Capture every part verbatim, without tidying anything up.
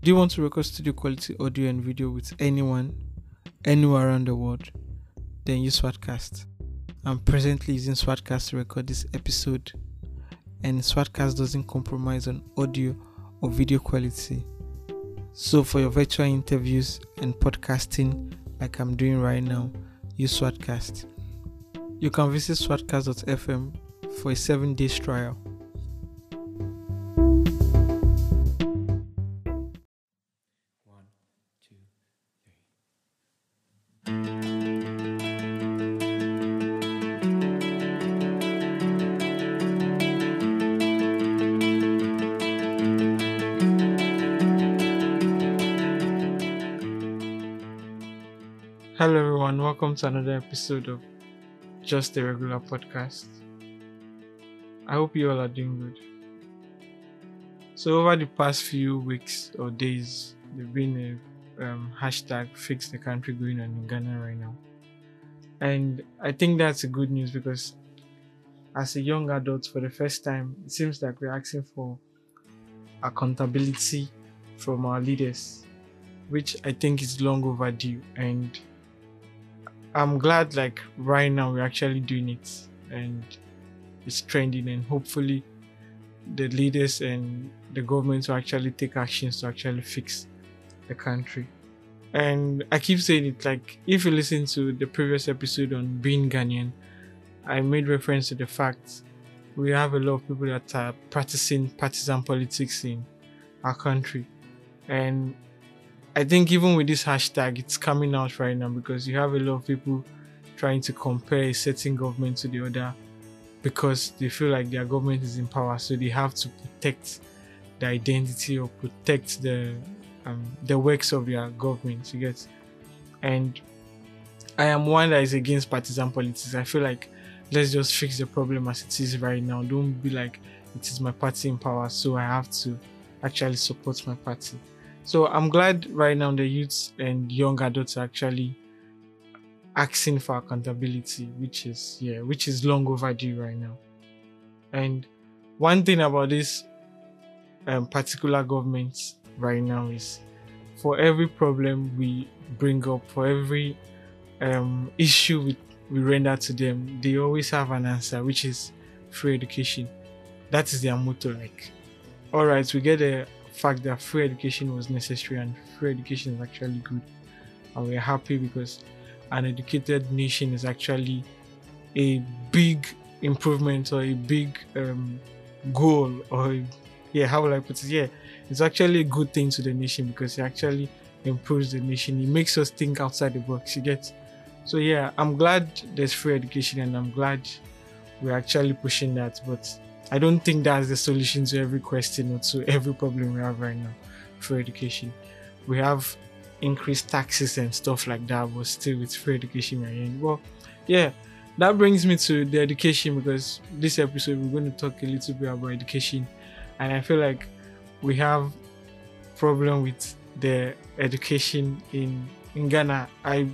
Do you want to record studio quality audio and video with anyone, anywhere around the world? Then use Swatcast. I'm presently using Swatcast to record this episode, and Swatcast doesn't compromise on audio or video quality. So for your virtual interviews and podcasting like I'm doing right now, use Swatcast. You can visit swatcast dot f m for a seven days trial. One, two, three. Hello everyone, welcome to another episode of Just a Regular Podcast. I hope you all are doing good. So over the past few weeks or days, there's been a um, hashtag Fix the Country going on in Ghana right now. And I think that's a good news because as a young adult, for the first time, it seems like we're asking for accountability from our leaders, which I think is long overdue. And I'm glad like right now we're actually doing it and it's trending, and hopefully the leaders and the government will actually take actions to actually fix the country. And I keep saying it, like if you listen to the previous episode on being Ghanaian, I made reference to the fact we have a lot of people that are practicing partisan politics in our country. And I think even with this hashtag, it's coming out right now because you have a lot of people trying to compare a certain government to the other because they feel like their government is in power, so they have to protect the identity or protect the um, the works of their government. You get, and I am one that is against partisan politics. I feel like let's just fix the problem as it is right now. Don't be like it is my party in power, so I have to actually support my party. So I'm glad right now the youths and young adults are actually asking for accountability, which is yeah, which is long overdue right now. And one thing about this um, particular government right now is for every problem we bring up, for every um, issue we, we render to them, they always have an answer, which is free education. That is their motto. Like, all right, we get the fact that free education was necessary and free education is actually good, and we're happy because an educated nation is actually a big improvement or a big um, goal, or yeah, how will I put it? Yeah, it's actually a good thing to the nation because it actually improves the nation. It makes us think outside the box. You get? So yeah, I'm glad there's free education and I'm glad we're actually pushing that, but I don't think that's the solution to every question or to every problem we have right now for education. We have increased taxes and stuff like that, but still with free education right here. Well, yeah, that brings me to the education because this episode we're going to talk a little bit about education, and I feel like we have problem with the education in in Ghana. I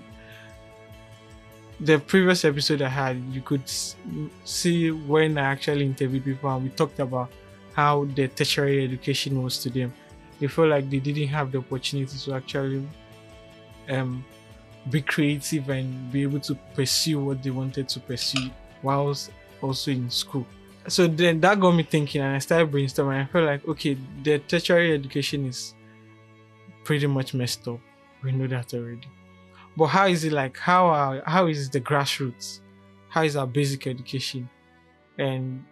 The previous episode I had, you could see when I actually interviewed people and we talked about how the tertiary education was to them. They felt like they didn't have the opportunity to actually um, be creative and be able to pursue what they wanted to pursue whilst also in school. So then that got me thinking and I started brainstorming. I felt like, okay, the tertiary education is pretty much messed up. We know that already. But how is it like? How are, how is the grassroots? How is our basic education? And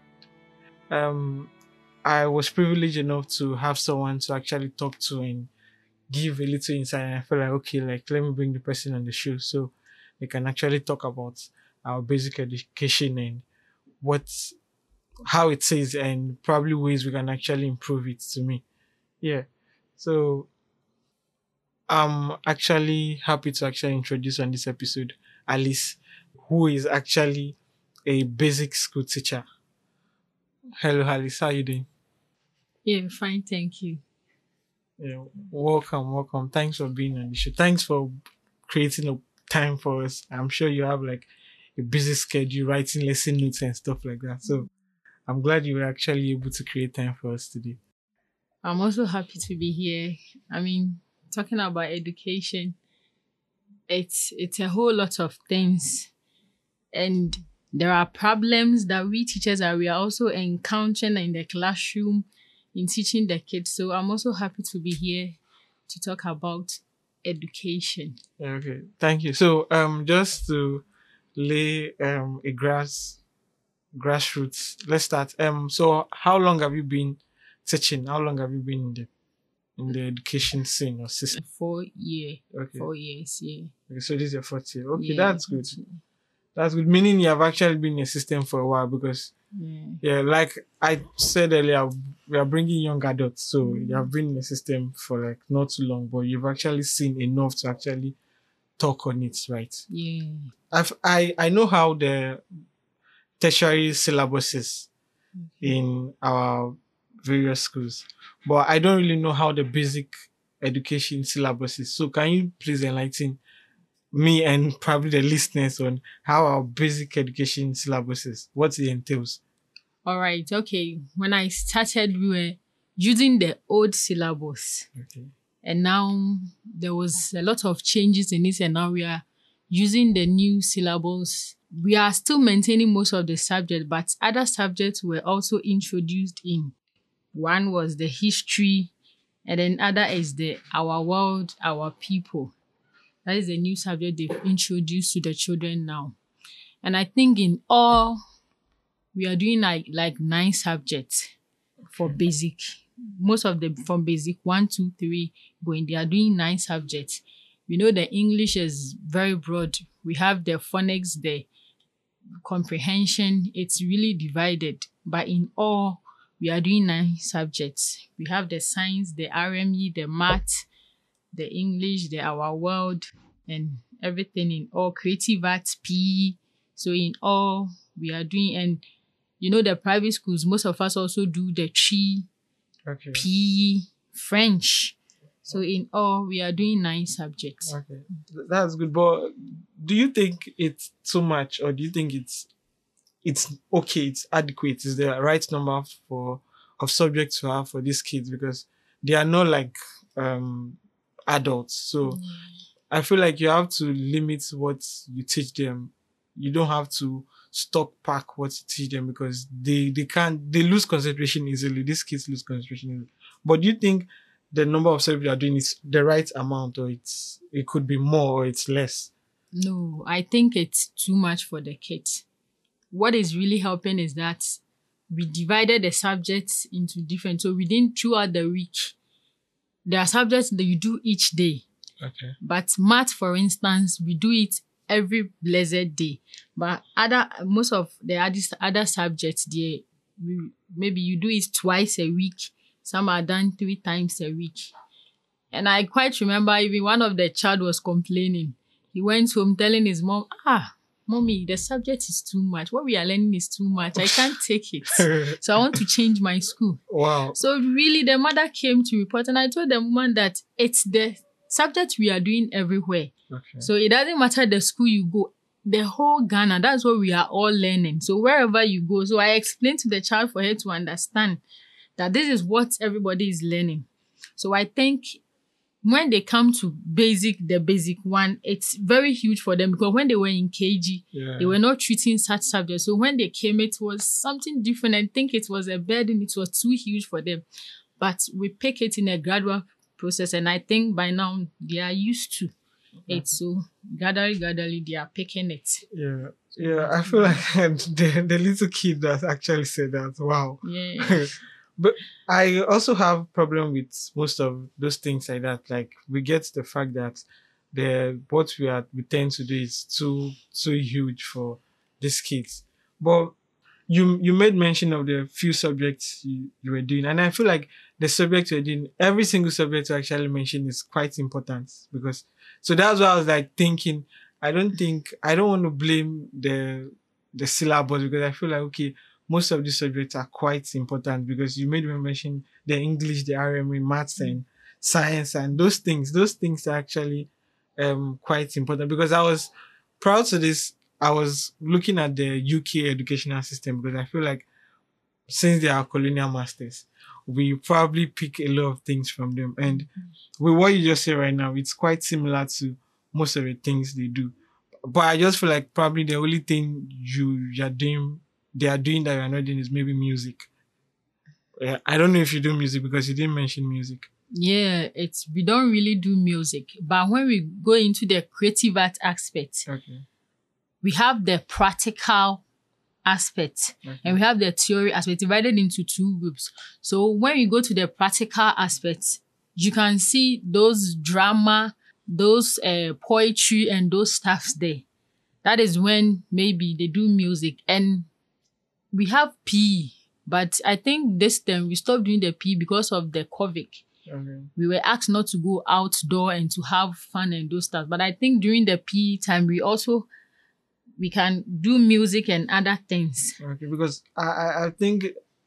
um, I was privileged enough to have someone to actually talk to and give a little insight. And I felt like, okay, like let me bring the person on the show so they can actually talk about our basic education and what, how it is, and probably ways we can actually improve it. To me, yeah. So I'm actually happy to actually introduce on this episode Alice, who is actually a basic school teacher. Hello, Alice. How are you doing? Yeah, fine, thank you. Yeah, welcome, welcome. Thanks for being on the show. Thanks for creating a time for us. I'm sure you have like a busy schedule, writing lesson notes and stuff like that. So I'm glad you were actually able to create time for us today. I'm also happy to be here. I mean, talking about education, it's it's a whole lot of things, and there are problems that we teachers are we are also encountering in the classroom in teaching the kids. So I'm also happy to be here to talk about education. Okay, thank you. So, um, just to lay um a grass grassroots, let's start. Um, so how long have you been teaching? How long have you been in the in the education scene or system? Four year, Okay, four years, yeah. okay. So this is your fourth year. Okay, Yeah, that's good. That's good. Meaning you have actually been in the system for a while because, yeah. yeah, like I said earlier, we are bringing young adults. So you have been in the system for like not too long, but you've actually seen enough to actually talk on it, right? Yeah. I've, I, I know how the tertiary syllabuses in our various schools, but I don't really know how the basic education syllabus is. So can you please enlighten me and probably the listeners on how our basic education syllabus is, what it entails? All right. Okay. When I started, we were using the old syllabus, Okay. and now there was a lot of changes in it, and now we are using the new syllabus. We are still maintaining most of the subject, but other subjects were also introduced in. One was the history, and then other is the our world, our people. That is the new subject they've introduced to the children now. And I think in all, we are doing like like nine subjects for basic. Most of them from basic one, two, three going. They are doing nine subjects. We know the English is very broad. We have the phonics, the comprehension. It's really divided. But in all, we are doing nine subjects. We have the science, the R M E, the math, the English, the our world, and everything in all. Creative arts, P E. So in all, we are doing, and you know the private schools, most of us also do the tree, Okay. P E, French. So in all, we are doing nine subjects. Okay. Th- That's good. But do you think it's too much, or do you think it's it's okay, it's adequate, is the right number for of subjects to have for these kids, because they are not like um adults. So I feel like you have to limit what you teach them. You don't have to stock pack what you teach them, because they they can't they lose concentration easily. These kids lose concentration easily. But do you think the number of subjects you are doing is the right amount, or it's it could be more or it's less? No, I think it's too much for the kids. What is really helping is that we divided the subjects into different. So within throughout the week, there are subjects that you do each day. Okay. But math, for instance, we do it every blessed day. But other most of the other, other subjects, they we, maybe you do it twice a week. Some are done three times a week. And I quite remember even one of the child was complaining. He went home telling his mom, ah, mommy, the subject is too much. What we are learning is too much. I can't take it. So I want to change my school. Wow. So really, the mother came to report, and I told the woman that it's the subject we are doing everywhere. Okay. So it doesn't matter the school you go, the whole Ghana, that's what we are all learning. So wherever you go, so I explained to the child for her to understand that this is what everybody is learning. So I think when they come to basic, the basic one, it's very huge for them, because when they were in K G, Yeah. they were not treating such subjects. So when they came, it was something different. I think it was a burden. It was too huge for them. But we pick it in a gradual process, and I think by now they are used to it. So gradually, gradually, they are picking it. Yeah. Yeah. I feel like the, the little kid that actually said that. Wow. Yeah. But I also have problem with most of those things like that. Like we get the fact that the what we are we tend to do is too too huge for these kids. But you you made mention of the few subjects you, you were doing, and I feel like the subject you're doing, every single subject you actually mentioned is quite important, because so that's why I was like thinking, I don't think I don't want to blame the the syllabus, because I feel like okay, most of these subjects are quite important, because you made me mention the English, the R M E, maths, and science, and those things. Those things are actually um quite important, because I was proud to this. I was looking at the U K educational system, because I feel like since they are colonial masters, we probably pick a lot of things from them. And with what you just said right now, it's quite similar to most of the things they do. But I just feel like probably the only thing you you're doing, they are doing that you're not doing is maybe music. Yeah, I don't know if you do music because you didn't mention music. Yeah, it's we don't really do music, but when we go into the creative art aspect, Okay. we have the practical aspect Okay. and we have the theory aspect divided into two groups. So when you go to the practical aspect, you can see those drama, those uh, poetry and those stuffs there. That is when maybe they do music. And we have P E, but I think this time we stopped doing the P E because of the COVID. Okay. We were asked not to go outdoor and to have fun and do stuff. But I think during the P E time, we also, we can do music and other things. Okay. Because I, I, I think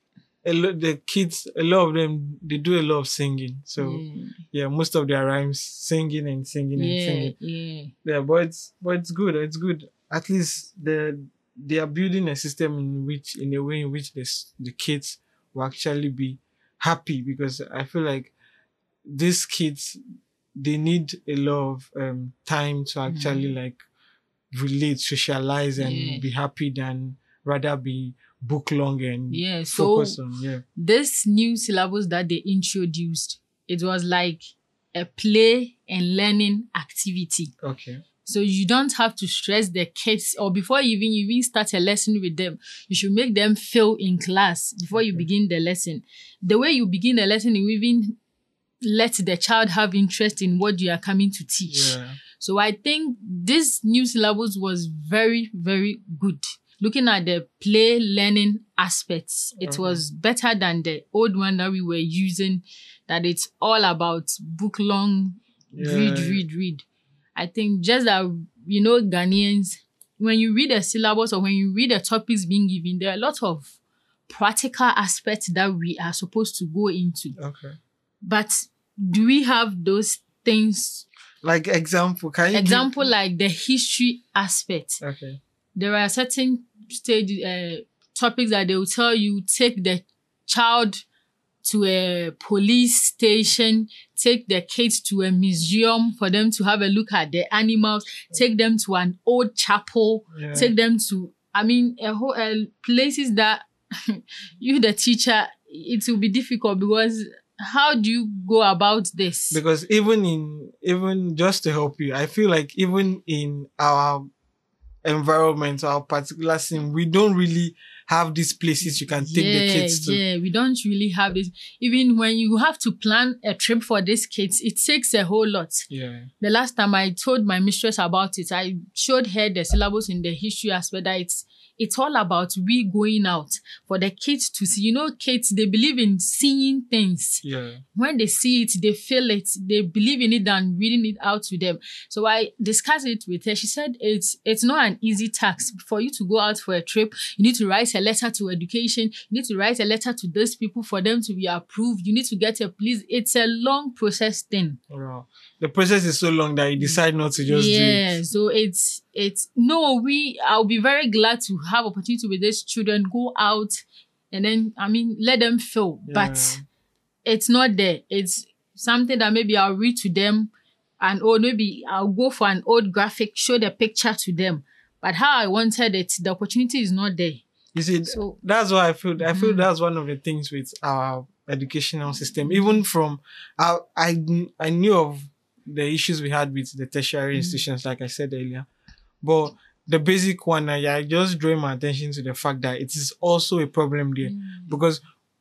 a lot the kids, a lot of them, they do a lot of singing. So Yeah, yeah, most of their rhymes singing and singing and yeah, singing. yeah. Yeah, but it's but it's good. It's good. At least the they are building a system in which, in a way in which the s- the kids will actually be happy, because I feel like these kids, they need a lot of um time to actually like relate, socialize, and Yeah. be happy than rather be book long and Yeah, so focus on yeah. this new syllabus that they introduced, it was like a play and learning activity. Okay. So you don't have to stress the kids, or before you even you even start a lesson with them, you should make them feel in class before you Okay. begin the lesson. The way you begin the lesson, you even let the child have interest in what you are coming to teach. Yeah. So I think this new syllabus was very, very good. Looking at the play learning aspects, it Okay. was better than the old one that we were using, that it's all about book long, read, Yeah. read, read. I think just that, you know, Ghanaians, when you read a syllabus or when you read the topics being given, there are a lot of practical aspects that we are supposed to go into. Okay. But do we have those things? Like example, can you give- Example, like the history aspect. Okay. There are certain stage uh, topics that they will tell you, take the child to a police station, take the kids to a museum for them to have a look at the animals, take them to an old chapel, Yeah. take them to, I mean, a whole uh, places that you, the teacher, it will be difficult, because how do you go about this? Because even in even just to help you, I feel like even in our environment, our particular scene, we don't really have these places you can take the kids to. Yeah, we don't really have this. Even when you have to plan a trip for these kids, it takes a whole lot. Yeah. The last time I told my mistress about it, I showed her the syllabus in the history aspect that it's it's all about we going out for the kids to see. You know, kids, they believe in seeing things. Yeah. When they see it, they feel it, they believe in it than reading it out to them. So I discussed it with her. She said it's it's not an easy task. For you to go out for a trip, you need to write a letter to education, you need to write a letter to those people for them to be approved, you need to get a police. It's a long process thing. Wow. The process is so long that you decide not to just do Yeah, it. so it's it's no, we I'll be very glad to have opportunity with these children, go out and then I mean let them feel. Yeah. But it's not there. It's something that maybe I'll read to them, and or maybe I'll go for an old graphic, show the picture to them. But how I wanted it, the opportunity is not there. You see, So that's why I feel. I feel Mhm. that's one of the things with our educational system. Even from, I, I, I knew of the issues we had with the tertiary institutions, like I said earlier. But the basic one, I, I just draw my attention to the fact that it is also a problem there, because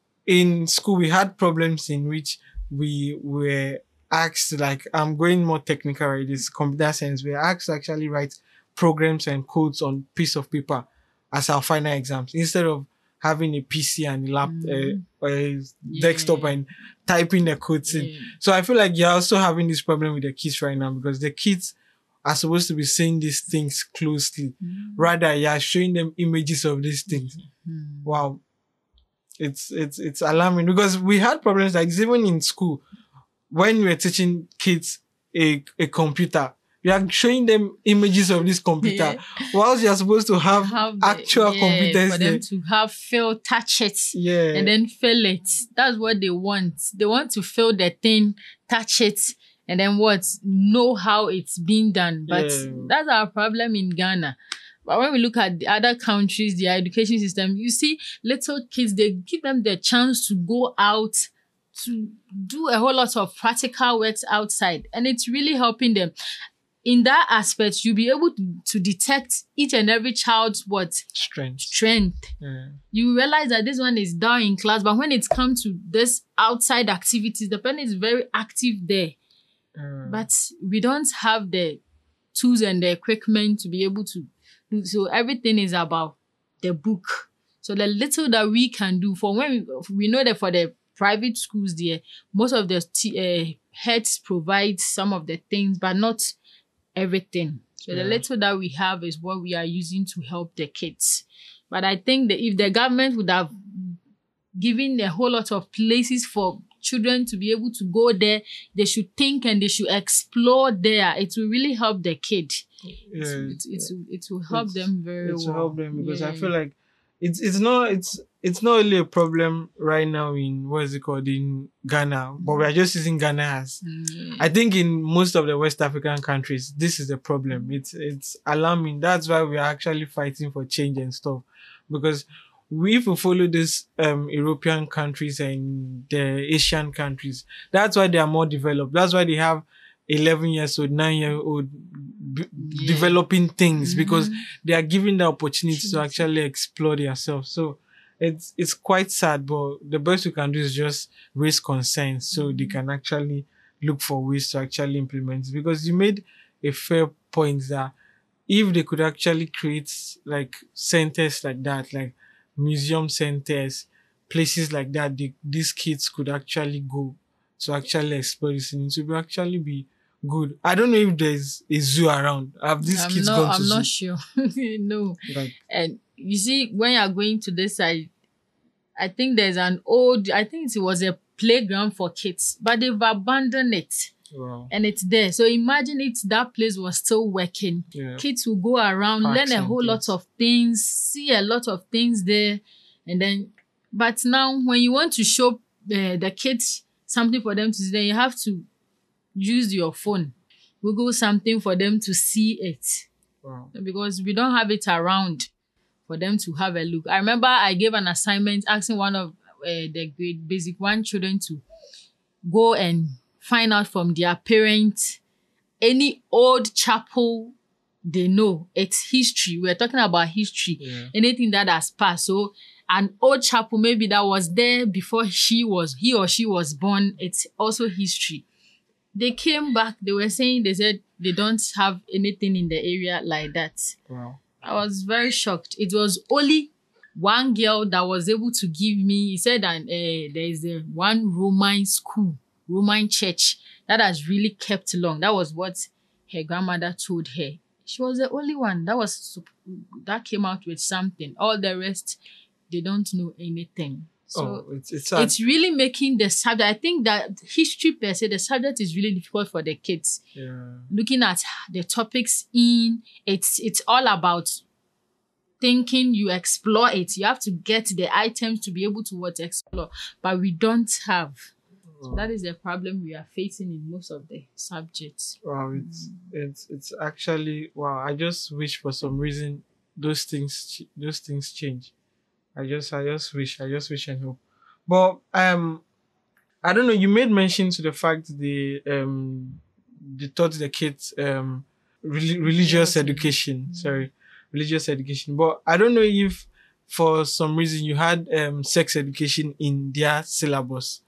in school we had problems in which we were asked, like I'm going more technical, right? It's computer science. We are asked to actually write programs and codes on piece of paper as our final exams, instead of having a P C and a lap, Mm. uh, a desktop Yeah. and typing the codes in. Yeah. So I feel like you're also having this problem with the kids right now, because the kids are supposed to be seeing these things closely. Mm. Rather, you're showing them images of these things. Mm. Wow. It's, it's, it's alarming, because we had problems like this even in school when we were teaching kids a, a computer. You are showing them images of this computer, Yeah. whilst you are supposed to have, Have the- actual yeah, computers for there. them to have feel, touch it, Yeah. and then feel it. That's what they want. They want to feel the thing, touch it, and then what? Know how it's being done. But Yeah. that's our problem in Ghana. But when we look at the other countries, their education system, you see little kids, they give them the chance to go out to do a whole lot of practical works outside, and it's really helping them. In that aspect, you'll be able to, to detect each and every child's what Strength. strength. Yeah. You realize that this one is down in class, but when it comes to this outside activities, the parent is very active there. Uh, But we don't have the tools and the equipment to be able to do. So everything is about the book. So the little that we can do for when we, we know that for the private schools there, most of the t- uh, heads provide some of the things, but not everything. So Yeah. the little that we have is what we are using to help the kids. But I think that if the government would have given a whole lot of places for children to be able to go there, they should think and they should explore there. It will really help the kid. yeah. It, it, it, will, it will help It's- them very It well. will help them because I Yeah. feel like it's it's not it's it's not really a problem right now in what is it called in Ghana, but we are just using Ghana as. Yeah. I think in most of the West African countries, this is the problem. It's it's alarming. That's why we are actually fighting for change and stuff, because we, if we follow these um, European countries and the Asian countries, that's why they are more developed. That's why they have eleven years old, nine year old b- Yeah. developing things, because Mhm. they are given the opportunity to actually explore themselves. So it's it's quite sad, but the best we can do is just raise concerns so they can actually look for ways to actually implement it. Because you made a fair point that if they could actually create like centers like that, like museum centers, places like that, they, these kids could actually go to actually explore this thing. It would actually be good. I don't know if there's a zoo around. Have these I'm kids not, gone to I'm zoo? not sure. No. Like, And you see, when you're going to this side, I think there's an old, I think it was a playground for kids, but they've abandoned it wow. and it's there. So imagine if that place was still working. Yeah. Kids will go around, Parks learn a and whole things. lot of things, see a lot of things there. And then, but now when you want to show uh, the kids something for them to see, then you have to use your phone, Google something for them to see it, Wow. because we don't have it around for them to have a look. I remember I gave an assignment asking one of uh, the grade basic one children to go and find out from their parents any old chapel they know. It's history. We're talking about history. Yeah. Anything that has passed. So an old chapel maybe that was there before she was, he or she was born. It's also history. They came back. They were saying, they said they don't have anything in the area like that. Wow. I was very shocked. It was only one girl that was able to give me, he said that uh, there is a one Roman school, Roman church that has really kept long. That was what her grandmother told her. She was the only one that was sup- that came out with something. All the rest, they don't know anything. So oh, it's it's sad. it's really making the subject. I think that history per se, the subject is really difficult for the kids. yeah. Looking at the topics in, it's it's all about thinking. You explore it. You have to get the items to be able to what explore, but we don't have. So that is the problem we are facing in most of the subjects. Wow, it's it's it's actually wow. I just wish for some reason those things ch- those things change. I just I just wish I just wish and hope. But um, I don't know. You made mention to the fact the um they taught the kids um reli- religious Religious education. Sorry, religious education. But I don't know if for some reason you had um sex education in their syllabus,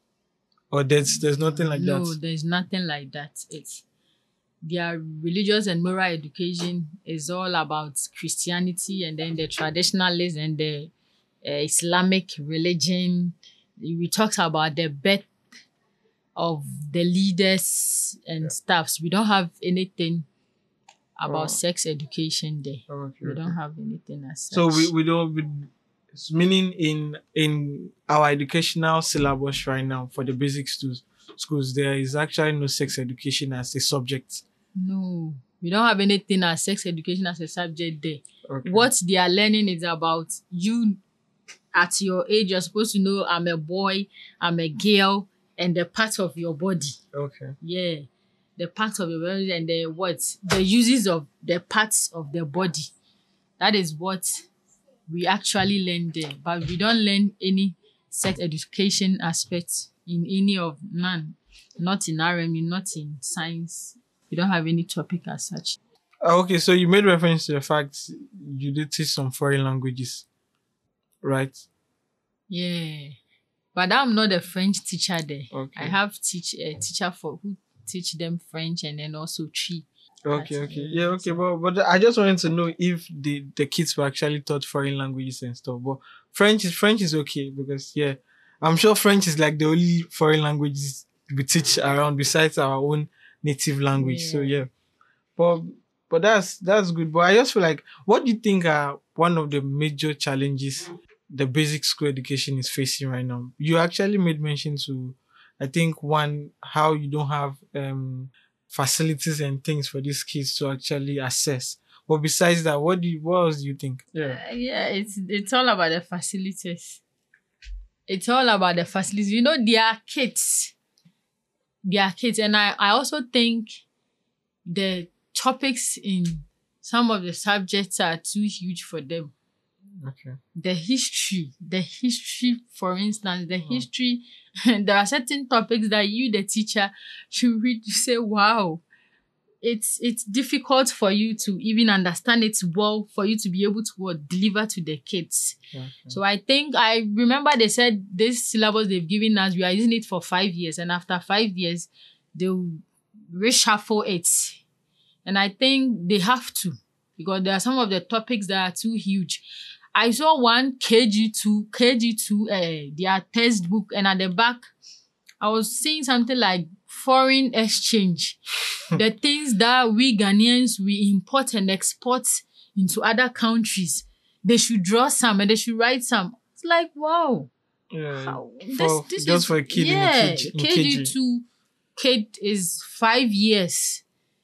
or there's there's nothing like no, that. there's nothing like that. It's their religious and moral education is all about Christianity and then the traditionalists and the uh, Islamic religion. We talked about the birth of the leaders and stuff. So we don't have anything about Oh. sex education there. Okay, We okay. don't have anything as such. So we, we don't we, it's meaning in in our educational syllabus right now for the basic schools schools there is actually no sex education as a subject. No, we don't have anything as sex education as a subject there. Okay. What they are learning is about you at your age. You're supposed to know I'm a boy, I'm a girl, and the part of your body. Okay. Yeah, the parts of your body and the what the uses of the parts of the body. That is what we actually learn there, but we don't learn any sex education aspects in any of none. Not in R M U, not in science. We don't have any topic as such. Ah, okay, so you made reference to the fact you did teach some foreign languages, right? Yeah, but I'm not a French teacher there. Okay. I have teach a teacher for who teach them French and then also tree. Okay, That's okay. it. Yeah, okay. But but I just wanted to know if the, the kids were actually taught foreign languages and stuff. But French is French is okay because yeah, I'm sure French is like the only foreign languages we teach around besides our own native language. So Yeah. yeah. But but that's that's good. But I just feel like, what do you think are one of the major challenges the basic school education is facing right now? You actually made mention to, I think, one, how you don't have um facilities and things for these kids to actually access. But besides that, what do you, what else do you think? Yeah. Uh, yeah, it's it's all about the facilities. It's all about the facilities. You know, they are kids. They are kids. And I, I also think the topics in some of the subjects are too huge for them. Okay. The history, the history, for instance, the history, there are certain topics that you, the teacher, you read, you say, wow, it's it's difficult for you to even understand it well, for you to be able to what, deliver to the kids. Okay. So I think, I remember they said this syllabus they've given us, we are using it for five years. And after five years, they'll reshuffle it. And I think they have to, because there are some of the topics that are too huge. I saw one K G two, K G two, uh, their textbook, and at the back, I was seeing something like foreign exchange. The things that we Ghanaians, we import and export into other countries. They should draw some and they should write some. It's like, wow. Yeah. How- For, just for a kid in a K G. In K G two kid is five years.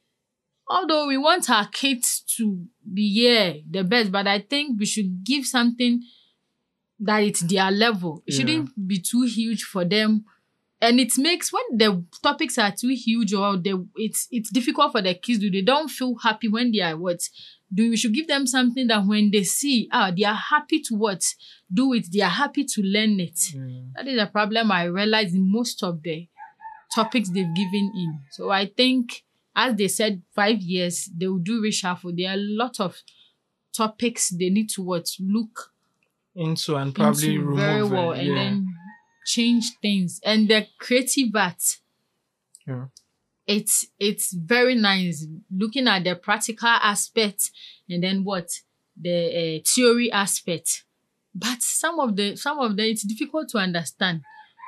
Although we want our kids to be, yeah, the best, but I think we should give something that it's their level. It Yeah. shouldn't be too huge for them. And it makes, when the topics are too huge or they, it's it's difficult for the kids to, they don't feel happy when they are what? Do we should give them something that when they see, ah, they are happy to what? Do it. They are happy to learn it. Yeah. That is a problem I realize in most of the topics they've given in. So I think, as they said, five years, they will do reshuffle. There are a lot of topics they need to what? Look Into and probably into remove very it, well and yeah. then change things. And the creative art, Yeah. it's it's very nice looking at the practical aspect and then what? The uh, theory aspect. But some of the some of them, it's difficult to understand.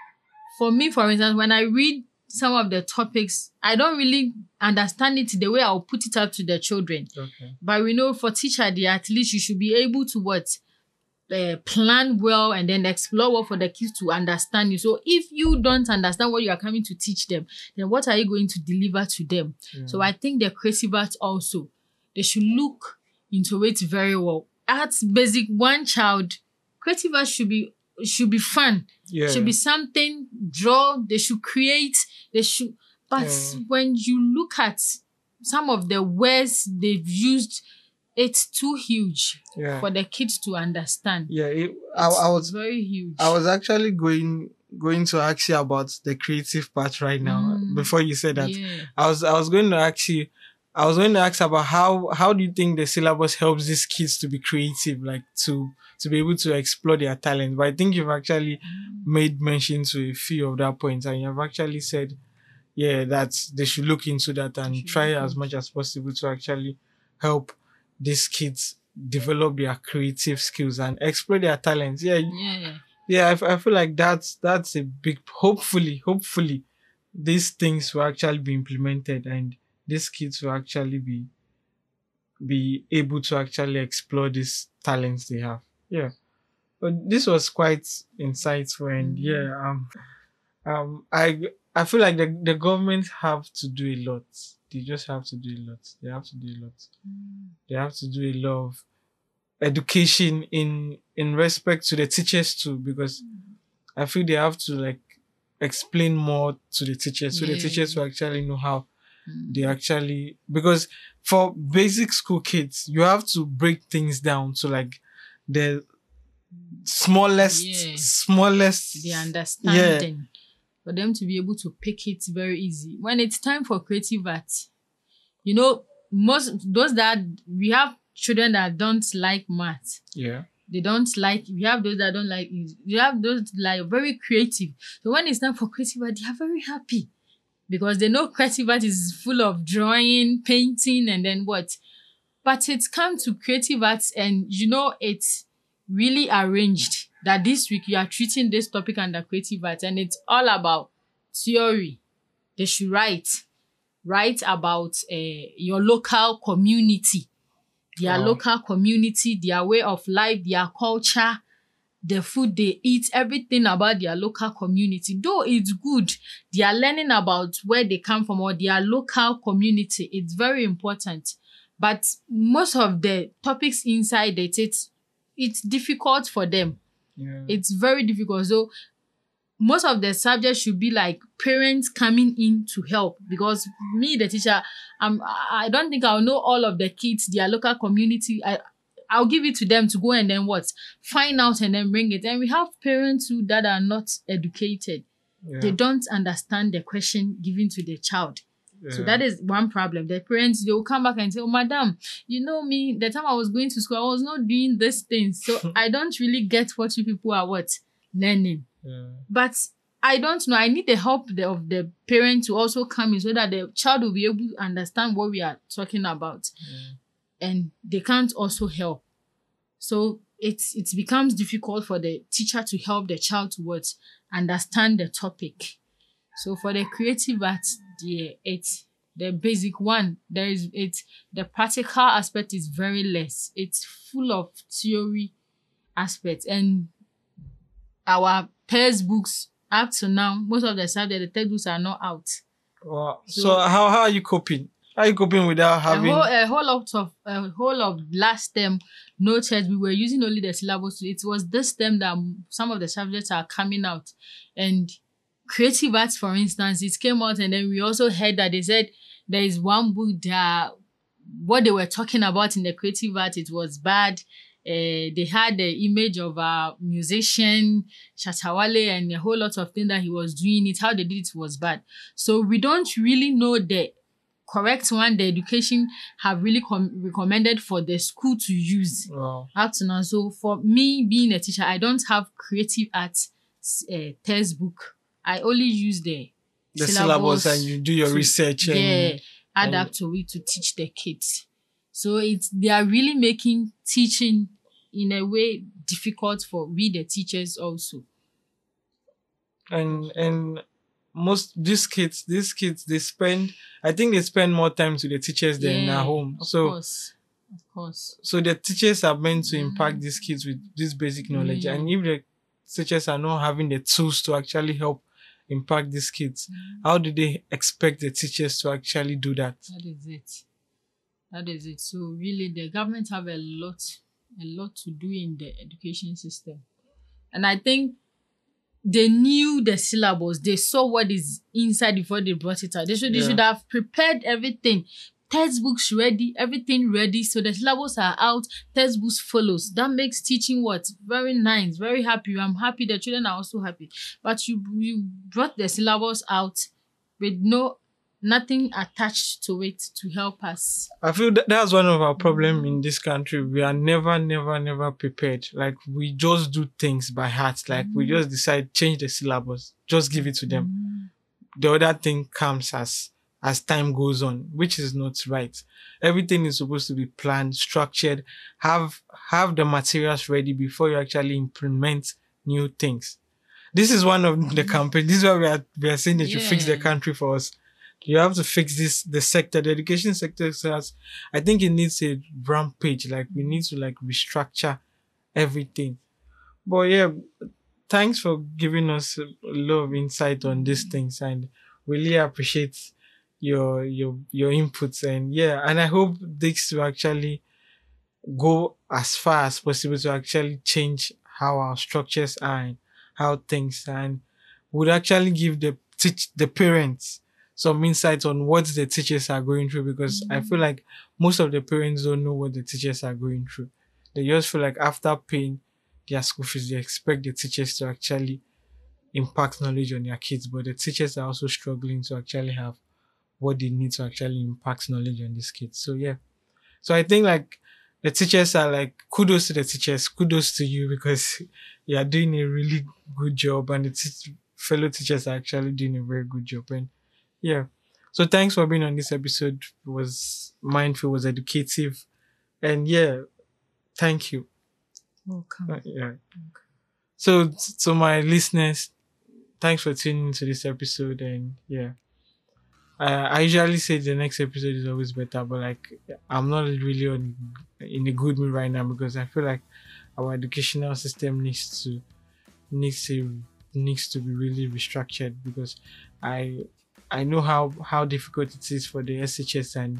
For me, for instance, when I read some of the topics, I don't really understand it the way I'll put it up to the children. Okay. But we know for teacher, they at least you should be able to what? Uh, plan well and then explore well for the kids to understand you. So if you don't understand what you are coming to teach them, then what are you going to deliver to them? Yeah. So I think the creative arts also, they should look into it very well. Arts basic, one child, creative arts should be should be fun. Yeah. Should be something, draw, they should create, they should, but Yeah. when you look at some of the words they've used, it's too huge Yeah. for the kids to understand. Yeah. It, I, It's I was very huge. I was actually going going to ask you about the creative part right now. Mm. Before you said that, Yeah. I was I was going to ask you. I was going to ask about how how do you think the syllabus helps these kids to be creative, like to to be able to explore their talent. But I think you've actually made mention to a few of that points, and you've actually said, yeah, that they should look into that and Should try look as into much as possible to actually help these kids develop their creative skills and explore their talents. Yeah, Yeah. yeah, I, f- I feel like that's that's a big. Hopefully, hopefully, these things will actually be implemented and these kids will actually be be able to actually explore these talents they have. Yeah, but this was quite insightful and yeah, um, um, I I feel like the, the government have to do a lot. They just have to do a lot. They have to do a lot. They have to do a lot of education in in respect to the teachers too, because I feel they have to like explain more to the teachers, so the Yeah. teachers will actually know how they actually, because for basic school kids, you have to break things down to like the smallest, Yeah. smallest. The understanding for them to be able to pick it very easy. When it's time for creative art, you know, most those that we have children that don't like math. Yeah. They don't like, we have those that don't like it. You have those like very creative. So when it's time for creative art, they are very happy because they know creative art is full of drawing, painting, and then what. But it's come to creative arts, and you know, it's really arranged that this week you are treating this topic under creative arts, and it's all about theory. They should write, write about uh, your local community, their Wow. local community, their way of life, their culture, the food they eat, everything about their local community. Though it's good, they are learning about where they come from or their local community. It's very important. But most of the topics inside it, it's, it's difficult for them. Yeah. It's very difficult. So most of the subjects should be like parents coming in to help, because me, the teacher, um, I don't think I'll know all of the kids, their local community. I, I'll give it to them to go and then what? Find out and then bring it. And we have parents who that are not educated. Yeah. They don't understand the question given to the child. So Yeah. that is one problem. The parents, they will come back and say, oh, madam, you know me, the time I was going to school, I was not doing this thing. So I don't really get what you people are what? Learning. Yeah. But I don't know. I need the help the, of the parent to also come in so that the child will be able to understand what we are talking about. Yeah. And they can't also help. So it's it becomes difficult for the teacher to help the child to what? Understand the topic. So for the creative arts, the it's the basic one. There is it's the practical aspect is very less. It's full of theory aspects, and our textbooks up to now, most of the subjects, the textbooks are not out. Wow. So, So- how how are you coping? How are you coping without A having? whole, a whole lot of a whole of last term, no text. We were using only the syllabus. It was this term that some of the subjects are coming out, and creative arts, for instance, it came out, and then we also heard that they said there is one book that what they were talking about in the creative art, it was bad. Uh, they had the image of a musician, Shatawale, and a whole lot of things that he was doing. It how they did it was bad. So we don't really know the correct one. The education have really com- recommended for the school to use Wow. up to now. So for me being a teacher, I don't have creative arts uh, textbook. I only use the, The syllabus, and you do your to- research and yeah, add and- up to it to teach the kids. So it's they are really making teaching in a way difficult for we the teachers also. and and most these kids these kids they spend, I think they spend more time to the teachers than Yeah, at home. Of So course. Of course. so the teachers are meant to impact these kids with this basic knowledge. Yeah. And if the teachers are not having the tools to actually help impact these kids, how do they expect the teachers to actually do that? That is it. That is it. So really the government have a lot, a lot to do in the education system. And I think they knew the syllabus. They saw what is inside before they brought it out. They should, they Yeah. should have prepared everything. Textbooks ready, everything ready. So the syllabus are out, textbooks follows. That makes teaching what? Very nice, very happy. I'm happy. The children are also happy. But you you brought the syllabus out with no nothing attached to it to help us. I feel that that's one of our problem in this country. We are never, never, never prepared. Like we just do things by heart. Like we just decide change the syllabus, just give it to them. The other thing comes as as time goes on, which is not right. Everything is supposed to be planned, structured, have have the materials ready before you actually implement new things. This is one of the campaign. This is why we are we are saying that you fix the Yeah. country for us. You have to fix this the sector, the education sector says I think it needs a rampage. Like we need to like restructure everything. But yeah, thanks for giving us a lot of insight on these things, and really appreciate your your your inputs, and yeah, and I hope this will actually go as far as possible to actually change how our structures are and how things are, and would actually give the teach the parents some insight on what the teachers are going through, because I feel like most of the parents don't know what the teachers are going through. They just feel like after paying their school fees, they expect the teachers to actually impact knowledge on their kids, but the teachers are also struggling to actually have what they need to actually impact knowledge on these kids. So yeah. So I think like the teachers are like, kudos to the teachers, kudos to you, because you are doing a really good job, and the te- fellow teachers are actually doing a very good job. And yeah. So thanks for being on this episode. It was mindful, was educative, and yeah, thank you. Welcome. Uh, yeah. So to my listeners, thanks for tuning into this episode, and yeah. Uh, I usually say the next episode is always better, but like I'm not really on in a good mood right now, because I feel like our educational system needs to needs to needs to be really restructured, because I I know how how difficult it is for the S H S and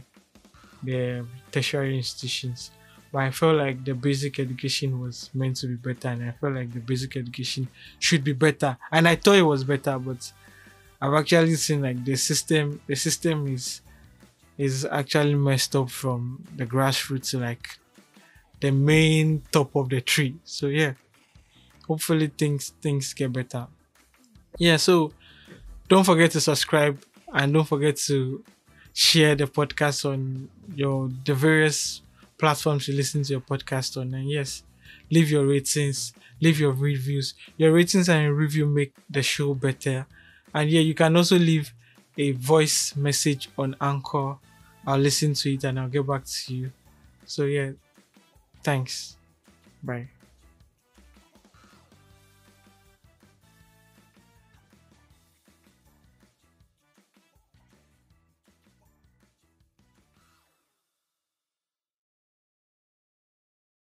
the tertiary institutions, but I felt like the basic education was meant to be better, and I felt like the basic education should be better, and I thought it was better, but I've actually seen like the system the system is is actually messed up from the grassroots to like the main top of the tree. So yeah, hopefully things things get better. Yeah, so don't forget to subscribe, and don't forget to share the podcast on your the various platforms you listen to your podcast on. And yes, leave your ratings, leave your reviews. Your ratings and your review make the show better. And yeah, you can also leave a voice message on Anchor. I'll listen to it and I'll get back to you. So yeah, thanks. Bye.